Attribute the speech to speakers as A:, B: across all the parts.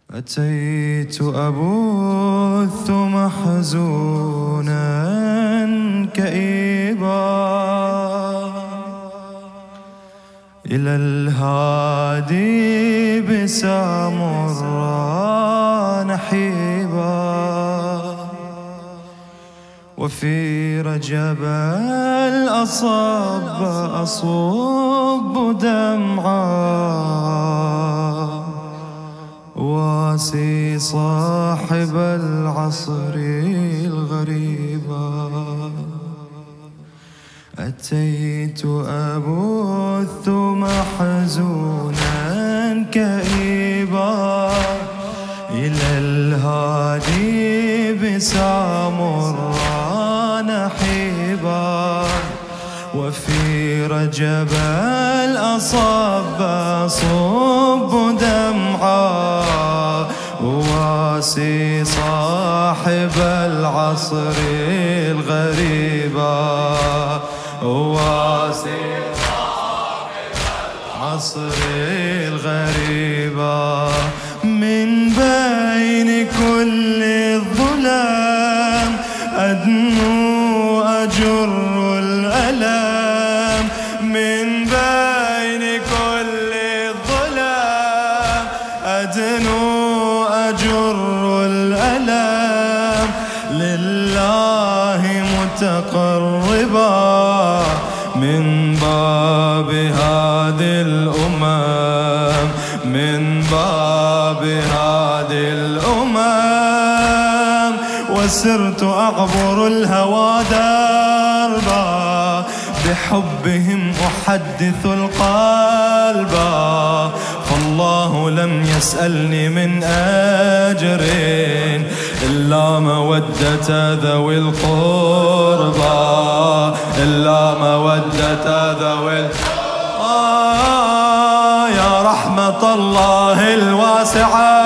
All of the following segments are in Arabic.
A: أتيت أبث محزونا كئيبا إلى الهادي بسامرا نحيبا، وفي رجب أصب دمعا، واسي صاحب العصر الغريبا. أتيت أبث محزونا كئيبا إلى الهادي بسامرا نحيبا، وفي رجب أصب دمعا، واسي صاحب العصر الغريبا، واسي صاحب العصر الغريبا. من بين كل الظلام أدنو أجر الألام، من بين كل الظلام أدنو أجر الألام، لله متقربا من باب هذه الأمم، من باب هذه الأمم. وسرت أعبر الهوى دربا، بحبهم أحدث القلب، فالله لم يسألني من أجر إلا مودة ذوي القربى، إلا مودة ذوي القربى. يا رحمة الله الواسعة،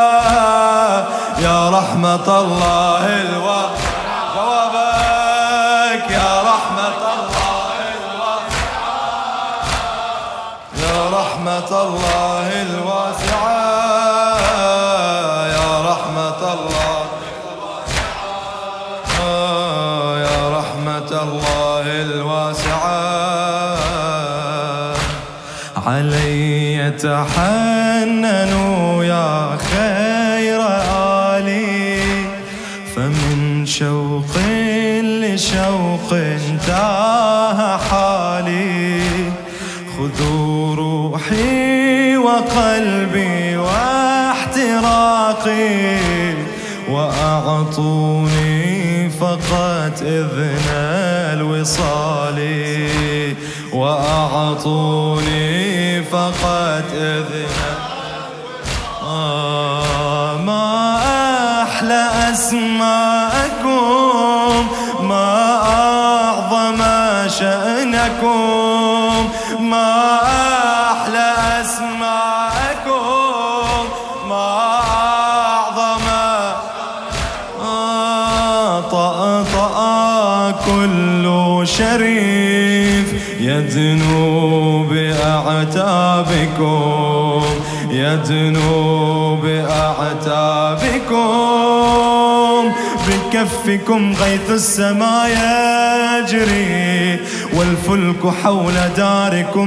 A: يا رحمة الله الواسعة، جوابك يا رحمة الله الواسعة، يا رحمة الله الواسعة، يا رحمة الله الواسعة، يا رحمة الله الواسعة. علي تحننوا يا خير آلي، فمن شوق لشوق تاه حالي. خذوا روحي وقلبي واحتراقي، وأعطوني فقط إذن الوصال، وأعطوني فقط إذن. ما أحلى أسماءكم، ما أعظم شأنكم، ما أحلى أسماءكم، ما أعظم. طأطأ كل شريف يدنو بأعتابكم، يدنو بأعتابكم. بكفكم غيث السماء يجري، والفلك حول داركم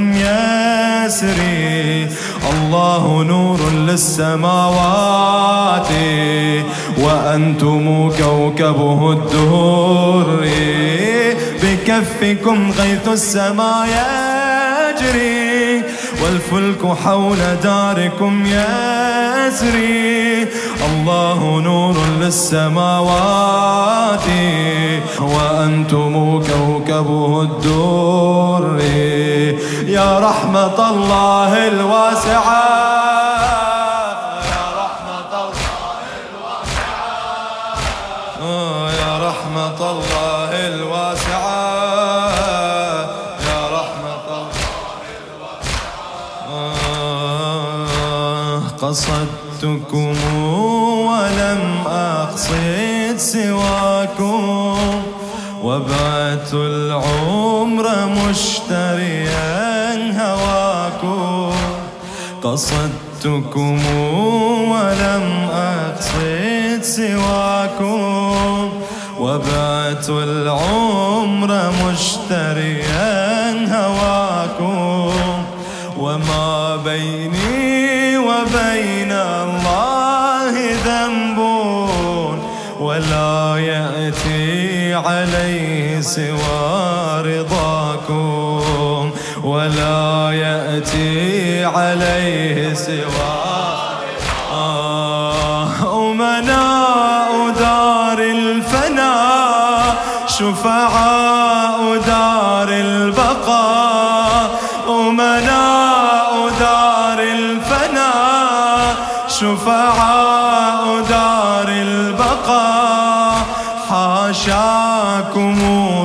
A: يسري. الله نور للسماوات، وأنتم كوكبه الدري. بكفكم غيث السماء يجري، والفلك حول داركم يسري. الله نور للسماوات، وأنتم كوكبه الدري. يا رحمة الله الواسعة، يا رحمة الله الواسعة، يا رحمة الله الواسعة، يا رحمة الله الواسعة. قصدتكم ولم أقصد سواكم، وبعت العمر مشتريا هواكم. قصدتكم ولم وبعت العمر مشتريا هواكم، وما بيني وبين الله ذنب ولا يأتي عليه سوى رضاكم، ولا يأتي عليه سوى أمناء دار الفناء شفعاء دار البقاء، أمناء دار الفناء شفعاء دار البقاء، حاشاكم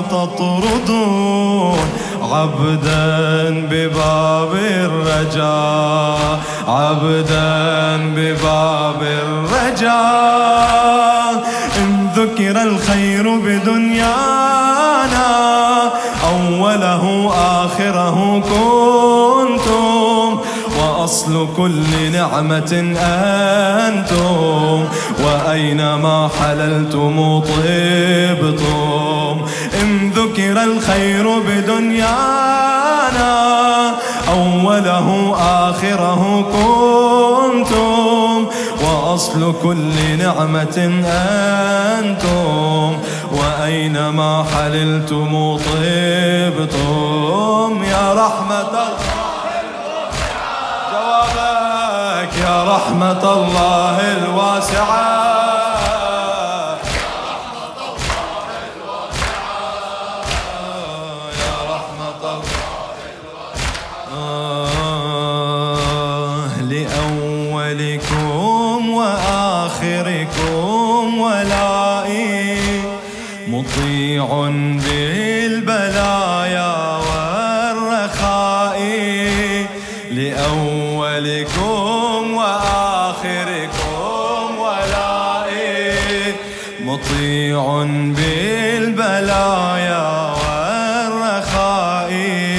A: تطردون عبدا بباب الرجاء، عبدا بباب الرجاء. إن ذكر الخير بدنيانا أوله آخره كنتم، وأصل كل نعمة أنتم، وأينما حللتم طيبتم. إن ذكر الخير بدنيانا أوله آخره كنتم، وأصل كل نعمة أنتم، وأينما حللتم طيبتم. يا رحمة الله جوابك، يا رحمة الله الواسعة، لأولكم وآخركم ولائي، مطيع بالبلايا والرخاء. لأولكم وآخركم ولائي، مطيع بالبلايا والرخاء.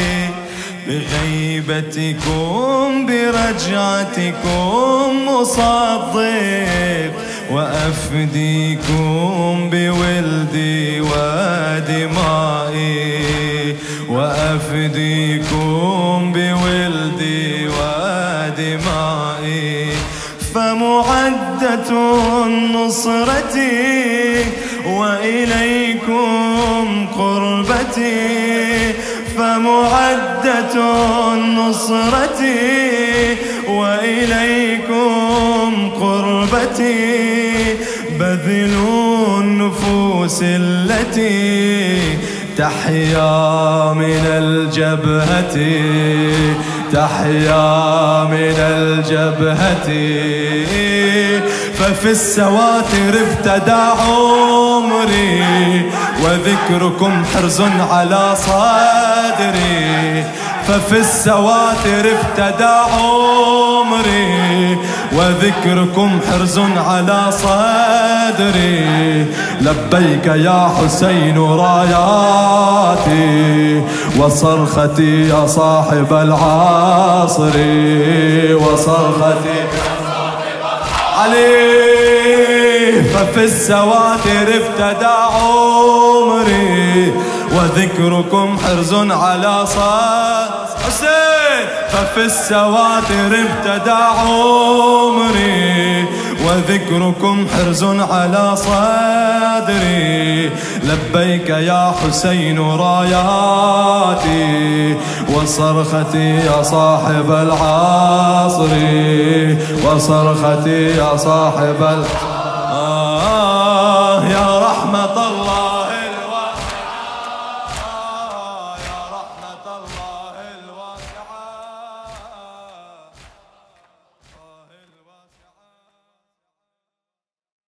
A: بغيبتكم برجعتكم مصدق، وأفديكم بولدي ودمائي، وأفديكم بولدي ودمائي. فمعدة نصرتي وإليكم قربتي، فمعدة نصرتي وإليكم قربتي. بذلوا النفوس التي تحيا من الجبهة، تحيا من الجبهة. ففي السواتر ابتدى عمري، وذكركم حرز على صدري. ففي السواتر ابتدى عمري، وذكركم حرز على صدري. لبيك يا حسين راياتي وصرختي يا صاحب العصر، وصرختي علي. ففي السواتر ابتدى عمري، وذكركم حرز على صدري. حسين ففي السواتر ابتدى عمري، وذكركم حرز على صدري. لبيك يا حسين راياتي وصرختي يا صاحب العصر، وصرختي يا صاحب يا رحمة الله